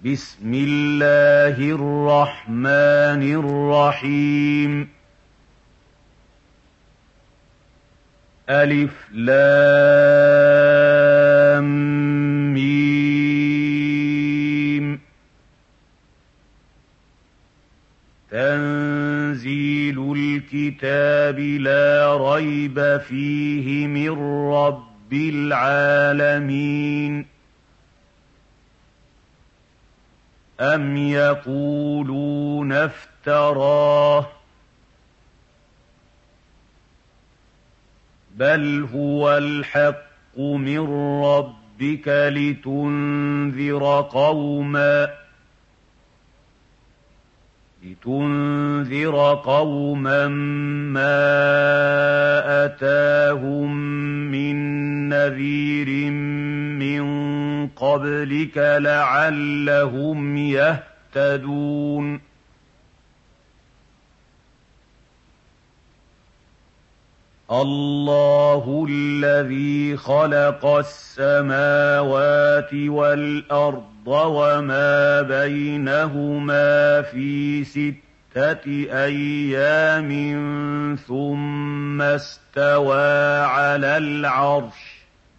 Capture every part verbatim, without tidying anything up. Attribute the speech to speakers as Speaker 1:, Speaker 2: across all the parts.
Speaker 1: بسم الله الرحمن الرحيم ألف لام ميم تنزيل الكتاب لا ريب فيه من رب العالمين أم يقولون افتراه بل هو الحق من ربك لتنذر قوما لتنذر قوما ما أتاهم من نذير من قبلك لعلهم يهتدون الله الذي خلق السماوات والأرض وما بينهما في ستة أيام ثم استوى على العرش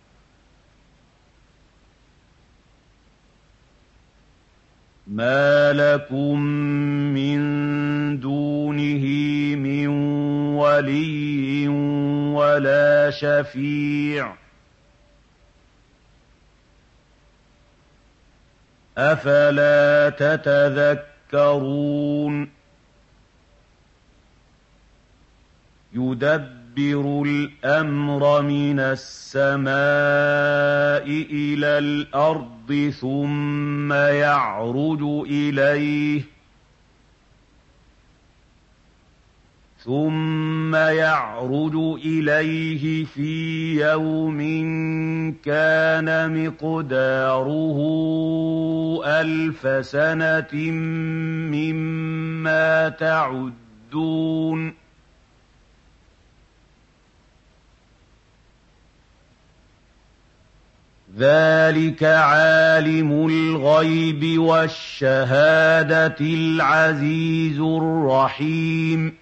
Speaker 1: ما لكم من دونه من ولي ولا شفيع أفلا تتذكرون يدبر الأمر من السماء إلى الأرض ثم يعرج إليه ثم يعرج إليه في يوم كان مقداره ألف سنة مما تعدون ذلك عالم الغيب والشهادة العزيز الرحيم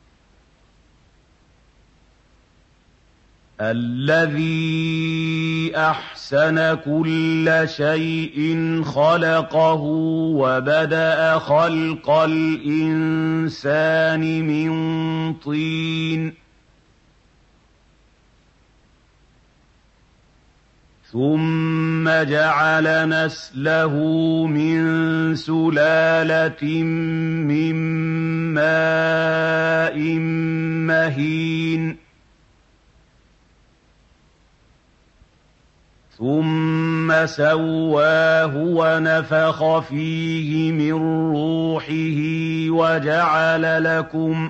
Speaker 1: الذي أحسن كل شيء خلقه وبدأ خلق الإنسان من طين ثم جعل نسله من سلالة من ماء مهين ثم سواه ونفخ فيه من روحه وجعل لكم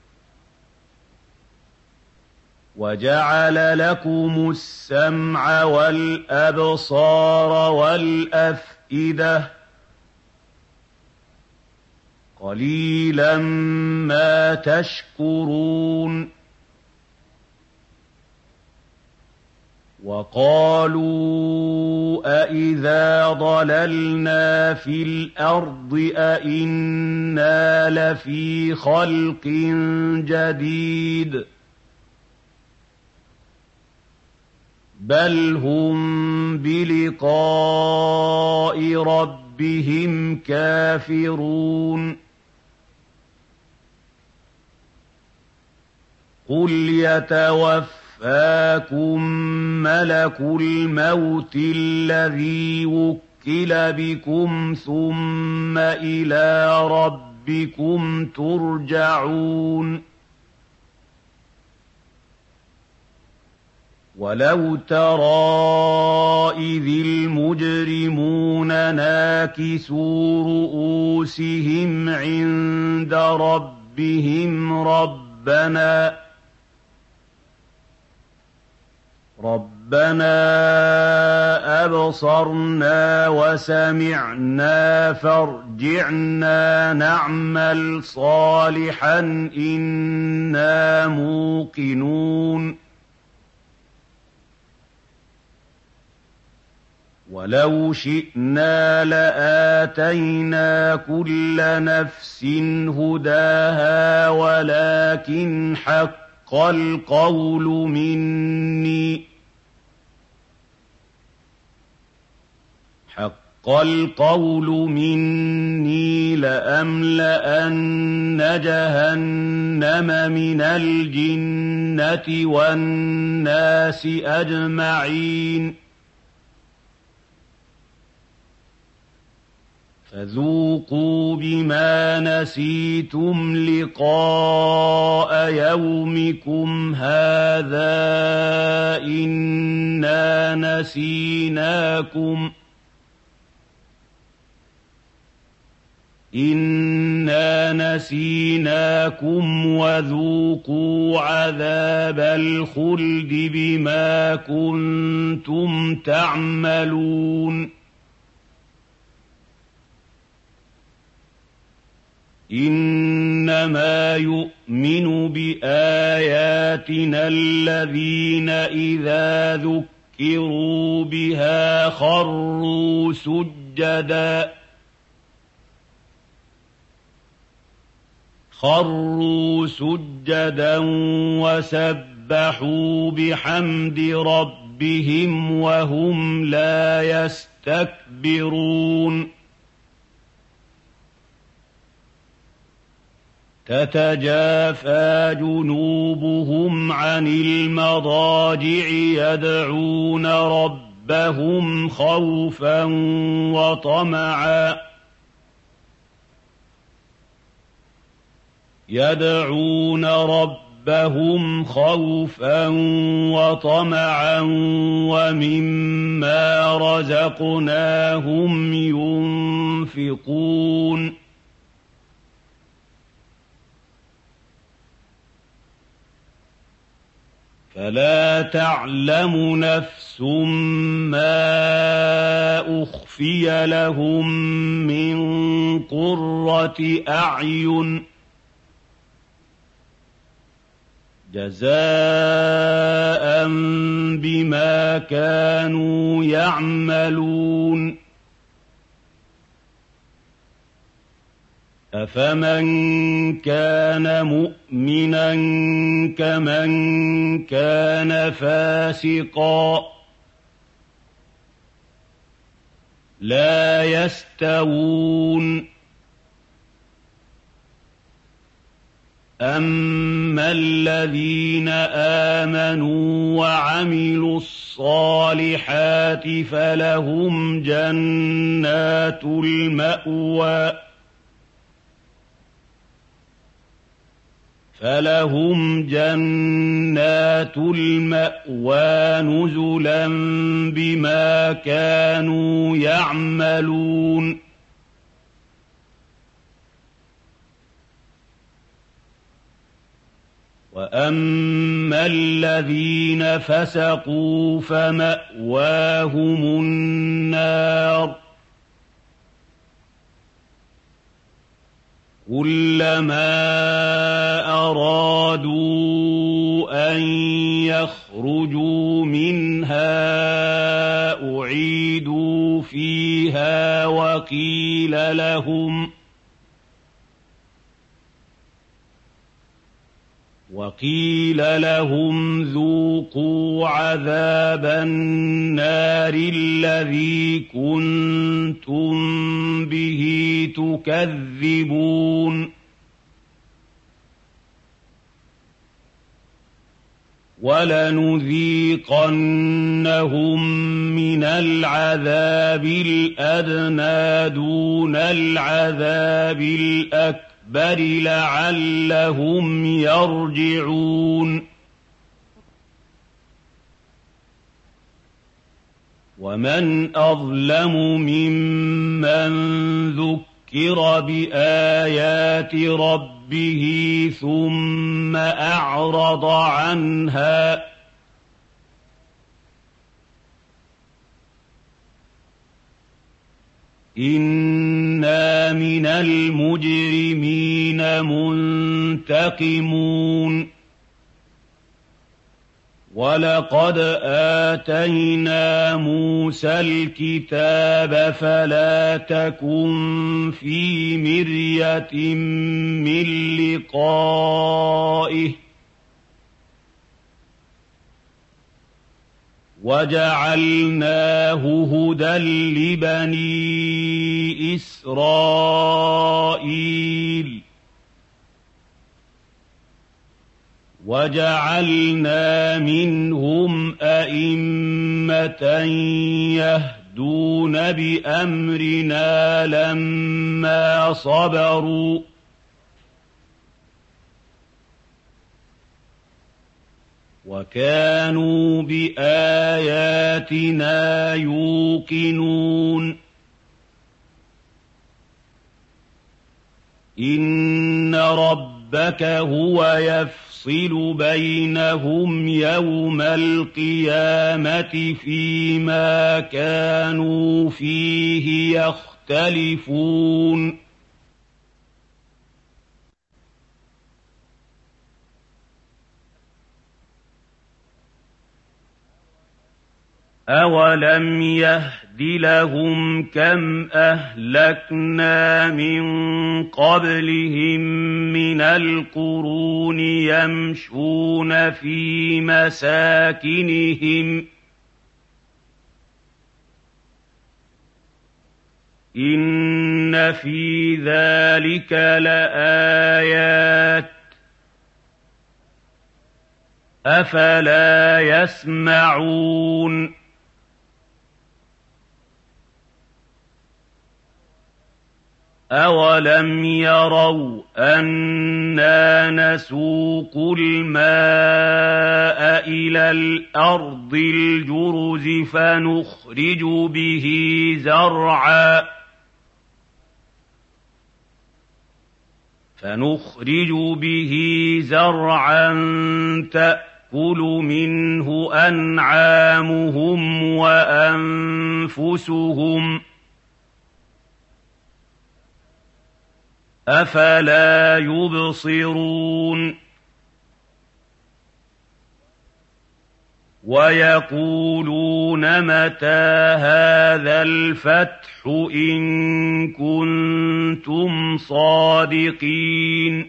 Speaker 1: وجعل لكم السمع والأبصار والأفئدة قليلا ما تشكرون وقالوا أإذا ضللنا في الأرض أإنا لفي خلق جديد بل هم بلقاء ربهم كافرون قل يتوفاكم ملك الموت الذي وكل بكم ثم إلى ربكم ترجعون ولو ترى إذ المجرمون ناكسوا رؤوسهم عند ربهم ربنا ربنا أبصرنا وسمعنا فارجعنا نعمل صالحا إنا موقنون وَلَوْ شِئْنَا لَآتَيْنَا كُلَّ نَفْسٍ هُدَاهَا وَلَٰكِنْ حَقَّ الْقَوْلُ مِنِّي حَقَّ الْقَوْلُ مِنِّي لَأَمْلَأَنَّ جَهَنَّمَ مِنَ الْجِنَّةِ وَالنَّاسِ أَجْمَعِينَ فَذُوقُوا بِمَا نَسِيتُمْ لِقَاءَ يَوْمِكُمْ هَٰذَا إِنَّا نَسِينَاكُمْ إِنَّا نَسِينَاكُمْ وَذُوقُوا عَذَابَ الْخُلْدِ بِمَا كُنتُمْ تَعْمَلُونَ إِنَّمَا يُؤْمِنُ بِآيَاتِنَا الَّذِينَ إِذَا ذُكِّرُوا بِهَا خَرُّوا سُجَّدًا خَرُّوا سُجَّدًا وَسَبَّحُوا بِحَمْدِ رَبِّهِمْ وَهُمْ لَا يَسْتَكْبِرُونَ تَتَجَافَىٰ جُنُوبُهُمْ عَنِ الْمَضَاجِعِ يَدْعُونَ رَبَّهُمْ خَوْفًا وَطَمَعًا يَدْعُونَ رَبَّهُمْ خَوْفًا وَطَمَعًا وَمِمَّا رَزَقْنَاهُمْ يُنفِقُونَ فَلَا تَعْلَمُ نَفْسٌ مَّا أُخْفِيَ لَهُم مِّن قُرَّةِ أَعْيُنٍ جَزَاءً بِمَا كَانُوا يَعْمَلُونَ أَفَمَن كَانَ مُؤْمِنًا كَمَن كَانَ فَاسِقًا لَّا يَسْتَوُونَ أَمَّا الَّذِينَ آمَنُوا وَعَمِلُوا الصَّالِحَاتِ فَلَهُمْ جَنَّاتُ الْمَأْوَىٰ فَلَهُمْ جَنَّاتُ الْمَأْوَىٰ نُزُلًا بِمَا كَانُوا يَعْمَلُونَ وَأَمَّا الَّذِينَ فَسَقُوا فَمَأْوَاهُمُ النَّارُ كُلَّمَا أَرَادُوا أَن يَخْرُجُوا مِنْهَا أُعِيدُوا فِيهَا وَقِيلَ لَهُمْ وَقِيلَ لَهُمْ ذُوقُوا عَذَابَ النَّارِ الَّذِي كُنتُم بِهِ تُكَذِّبُونَ وَلَنُذِيقَنَّهُم مِّنَ الْعَذَابِ الْأَدْنَىٰ دُونَ الْعَذَابِ الْأَكْبَرِ بَرِ لَعَلَّهُمْ يَرْجِعُونَ وَمَنْ أَظْلَمُ مِمَّن ذُكِّرَ بِآيَاتِ رَبِّهِ ثُمَّ أَعْرَضَ عَنْهَا إِنَّا مِنَ الْمُجْرِمِينَ مُنتَقِمُونَ وَلَقَدْ آتَيْنَا مُوسَى الْكِتَابَ فَلَا تَكُن فِي مِرْيَةٍ مِّن لِّقَائِهِ وَجَعَلْنَاهُ هُدًى لِّبَنِي إِسْرَائِيلَ وَجَعَلْنَا مِنْهُمْ أَئِمَّةً يَهْدُونَ بِأَمْرِنَا لَمَّا صَبَرُوا وَكَانُوا بِآيَاتِنَا يُوقِنُونَ إِنَّ رَبَّكَ هُوَ يَفْصِلُ يفصل بينهم يوم القيامة فيما كانوا فيه يختلفون أَوَلَمْ يَهْدِ لَهُمْ كَمْ أَهْلَكْنَا مِن قَبْلِهِم مِّنَ الْقُرُونِ يَمْشُونَ فِي مَسَاكِنِهِمْ ۗ إِنَّ فِي ذَلِكَ لَآيَاتٍ ۖ أَفَلَا يَسْمَعُونَ أَوَلَمْ يَرَوْا أَنَّا نَسُوقُ الْمَاءَ إِلَى الْأَرْضِ الْجُرُزِ فَنُخْرِجُ بِهِ زَرْعًا فَنُخْرِجُ بِهِ زَرْعًا تَأْكُلُ مِنْهُ أَنْعَامُهُمْ وَأَنفُسُهُمْ ۖ أَفَلَا يُبْصِرُونَ وَيَقُولُونَ مَتَىٰ هَٰذَا الْفَتْحُ إِن كُنتُمْ صَادِقِينَ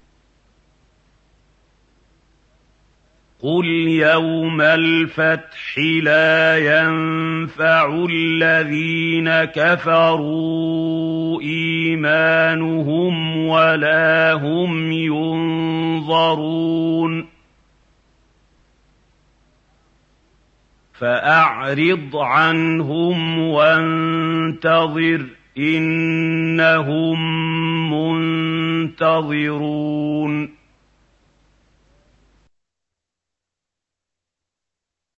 Speaker 1: قُلْ يَوْمَ الْفَتْحِ لَا يَنفَعُ الَّذِينَ كَفَرُوا إِيمَانُهُمْ وَلَا هُمْ يُنظَرُونَ فَأَعْرِضْ عَنْهُمْ وَانتَظِرْ إِنَّهُم مُّنتَظِرُونَ